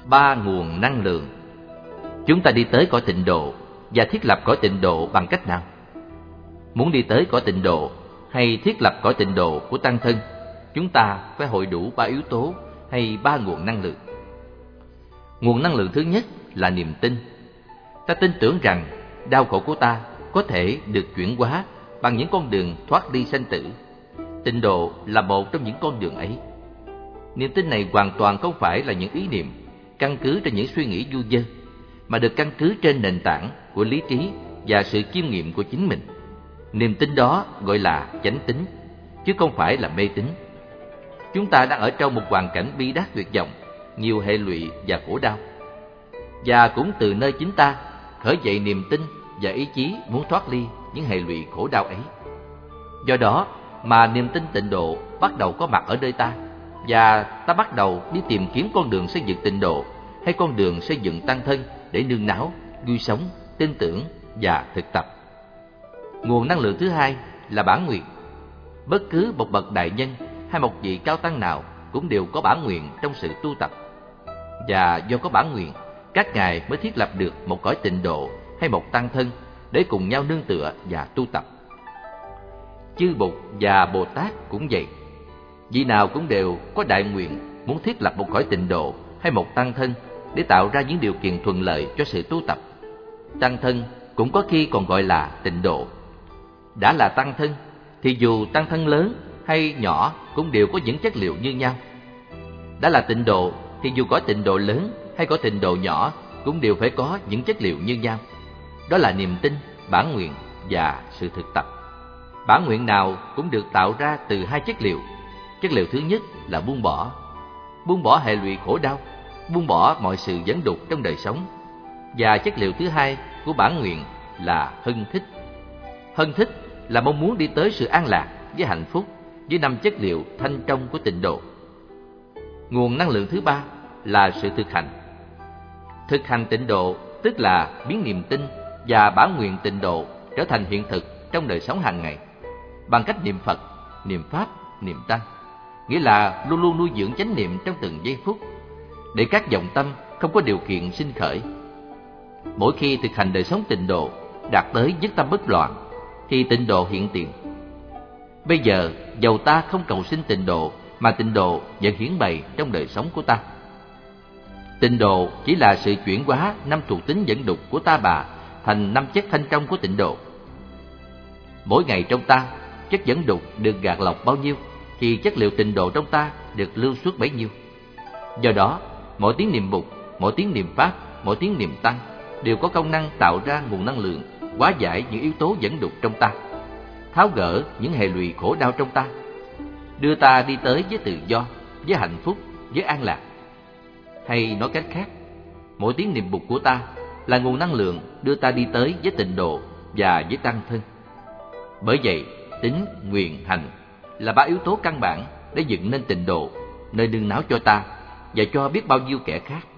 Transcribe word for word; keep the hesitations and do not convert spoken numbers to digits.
Ba nguồn năng lượng. Chúng ta đi tới cõi tịnh độ và thiết lập cõi tịnh độ bằng cách nào? Muốn đi tới cõi tịnh độ hay thiết lập cõi tịnh độ của tăng thân, chúng ta phải hội đủ ba yếu tố hay ba nguồn năng lượng. Nguồn năng lượng thứ nhất là niềm tin. Ta tin tưởng rằng đau khổ của ta có thể được chuyển hóa bằng những con đường thoát đi sanh tử. Tịnh độ là một trong những con đường ấy. Niềm tin này hoàn toàn không phải là những ý niệm căn cứ trên những suy nghĩ du dơ, mà được căn cứ trên nền tảng của lý trí và sự chiêm nghiệm của chính mình. Niềm tin đó gọi là chánh tín, chứ không phải là mê tín. Chúng ta đang ở trong một hoàn cảnh bi đát tuyệt vọng, nhiều hệ lụy và khổ đau. Và cũng từ nơi chính ta khởi dậy niềm tin và ý chí muốn thoát ly những hệ lụy khổ đau ấy. Do đó mà niềm tin tịnh độ bắt đầu có mặt ở nơi ta, và ta bắt đầu đi tìm kiếm con đường xây dựng tịnh độ hay con đường xây dựng tăng thân để nương náu, vui sống, tin tưởng và thực tập. Nguồn năng lượng thứ hai là bản nguyện. Bất cứ một bậc đại nhân hay một vị cao tăng nào cũng đều có bản nguyện trong sự tu tập. Và do có bản nguyện, các ngài mới thiết lập được một cõi tịnh độ hay một tăng thân để cùng nhau nương tựa và tu tập. Chư Bụt và Bồ Tát cũng vậy. Vị nào cũng đều có đại nguyện muốn thiết lập một cõi tịnh độ hay một tăng thân để tạo ra những điều kiện thuận lợi cho sự tu tập. Tăng thân cũng có khi còn gọi là tịnh độ. Đã là tăng thân thì dù tăng thân lớn hay nhỏ cũng đều có những chất liệu như nhau. Đã là tịnh độ thì dù cõi tịnh độ lớn hay cõi tịnh độ nhỏ cũng đều phải có những chất liệu như nhau. Đó là niềm tin, bản nguyện và sự thực tập. Bản nguyện nào cũng được tạo ra từ hai chất liệu. Chất liệu thứ nhất là buông bỏ. Buông bỏ hệ lụy khổ đau, buông bỏ mọi sự dẫn đục trong đời sống. Và chất liệu thứ hai của bản nguyện là hân thích. Hân thích là mong muốn đi tới sự an lạc với hạnh phúc với năm chất liệu thanh trong của tịnh độ. Nguồn năng lượng thứ ba là sự thực hành. Thực hành tịnh độ tức là biến niềm tin và bản nguyện tịnh độ trở thành hiện thực trong đời sống hàng ngày bằng cách niệm Phật, niệm Pháp, niệm Tăng, nghĩa là luôn luôn nuôi dưỡng chánh niệm trong từng giây phút để các vọng tâm không có điều kiện sinh khởi. Mỗi khi thực hành đời sống tịnh độ đạt tới nhất tâm bất loạn thì tịnh độ hiện tiền. Bây giờ dầu ta không cầu xin tịnh độ mà tịnh độ vẫn hiển bày trong đời sống của ta. Tịnh độ chỉ là sự chuyển hóa năm thuộc tính dẫn đục của ta bà thành năm chất thanh trong của tịnh độ. Mỗi ngày trong ta, chất dẫn đục được gạt lọc bao nhiêu thì chất liệu tịnh độ trong ta được lưu xuất bấy nhiêu. Do đó, mỗi tiếng niệm Bụt, mỗi tiếng niệm Pháp, mỗi tiếng niệm Tăng đều có công năng tạo ra nguồn năng lượng hóa giải những yếu tố dẫn đục trong ta, tháo gỡ những hệ lụy khổ đau trong ta, đưa ta đi tới với tự do, với hạnh phúc, với an lạc. Hay nói cách khác, mỗi tiếng niệm Bụt của ta là nguồn năng lượng đưa ta đi tới với tịnh độ và với tăng thân. Bởi vậy, tín, nguyện, hành là ba yếu tố căn bản để dựng nên tịnh độ, nơi nương náu cho ta và cho biết bao nhiêu kẻ khác.